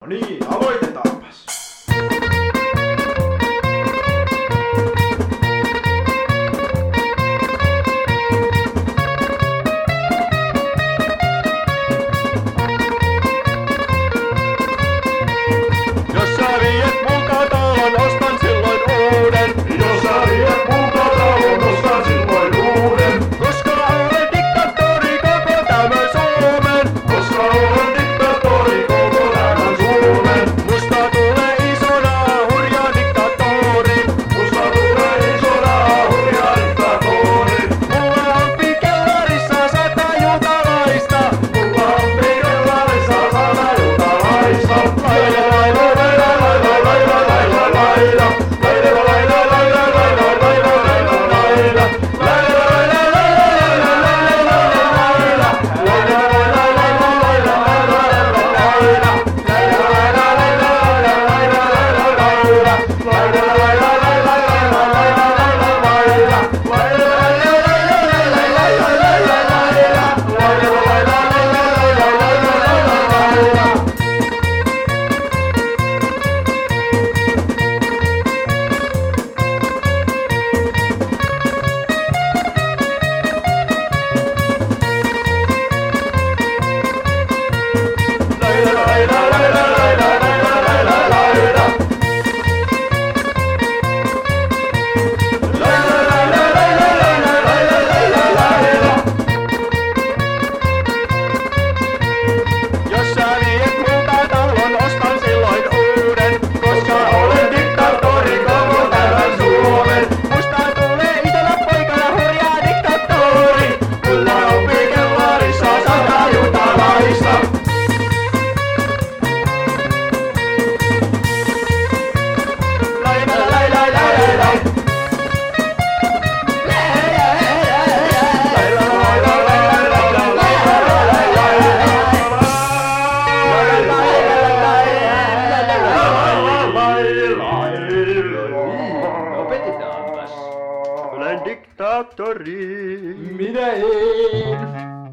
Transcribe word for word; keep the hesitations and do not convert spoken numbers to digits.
niin, aloitetaanpas. Jos sä viet multa talon, ostan silloin uuden. Jos sä viet multa talon, ostan silloin uuden. Koska olen diktaattori koko tämän Suomen. Koska olen diktaattori koko tämän Suomen. Musta tulee isona hurja diktaattori. Musta tulee isona hurja diktaattori. Mulla on pikellarissa sata juutalaista. Mulla on pikellarissa sata juutalaista. Laila laila laila laila laila laila laila. Laila laila laila laila laila laila laila. Laila laila laila laila laila laila. Laila laila laila laila laila laila. Laila laila laila laila laila laila laila. Laila laila laila laila laila laila laila. Laila laila laila laila laila laila. Laila laila laila laila laila laila. Jos sä viet multa talon, ostan silloin uuden. Koska Olen diktaattori koko tämän Suomen. musta tulee isona poikana hurja diktaattori. Mulla on pikellarissa sata juutalaista. Laila laila laila laila. Laila laila laila laila Opetetaanpas. Olen diktaattori. Minä en.